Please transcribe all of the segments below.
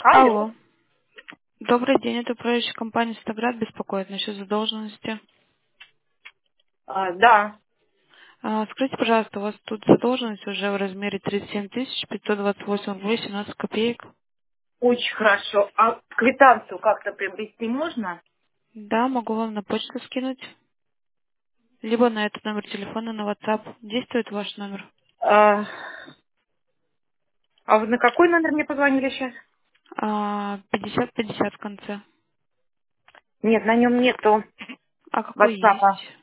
Алло. Алло. Добрый день, это управляющая компания «Стаград» беспокоит насчет задолженности. Да, Скажите, пожалуйста, у вас тут задолженность уже в размере 37 528 рублей 17 копеек. очень хорошо. А квитанцию как-то приобрести можно? Да, могу вам на почту скинуть, либо на этот номер телефона, на WhatsApp. Действует ваш номер? А, а вы на какой номер мне позвонили сейчас? 50-50 в конце. Нет, на нем нету А какой WhatsApp. есть?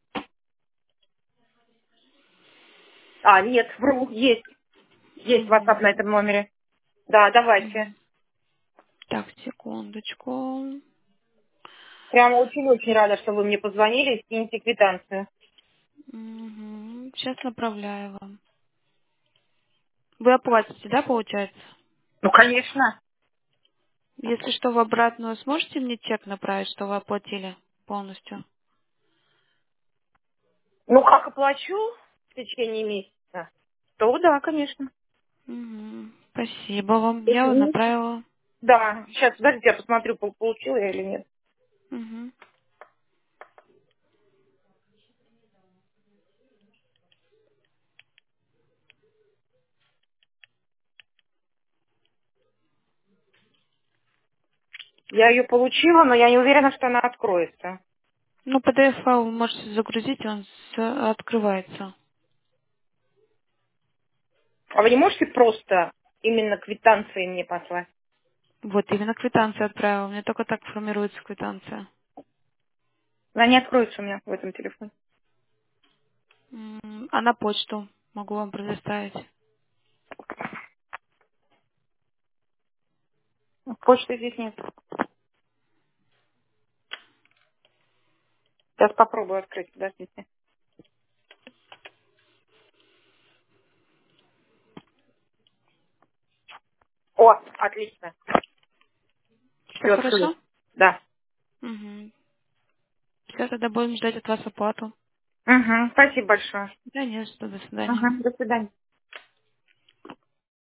Нет, вру, есть. Есть WhatsApp на Мгм. этом номере. Да, давайте. Мгм. Так, секундочку. Прямо очень-очень рада, что вы мне позвонили и скинете квитанцию. Сейчас направляю вам. Вы оплатите, да, получается? Ну, конечно. Если что, в обратную сможете мне чек направить, что вы оплатили полностью? Ну, как оплачу в течение месяца, то да, конечно. Спасибо вам. Я его Мгм. направила. Да, сейчас, подождите, я посмотрю, получила я или нет. Мгм. Я ее получила, но я не уверена, что она откроется. Ну, PDF-файл вы можете загрузить, он открывается. А вы не можете просто именно квитанции мне послать? Вот, именно квитанцию отправила. У меня только так формируется квитанция. Она не откроется у меня в этом телефоне. А на почту могу вам предоставить. Почты здесь нет. Сейчас попробую открыть, подождите. О, отлично. Все Все открылось. хорошо? Да. Угу. Все, тогда будем ждать от вас оплату. Угу, спасибо большое. Да нет, что, до свидания. Угу, до свидания.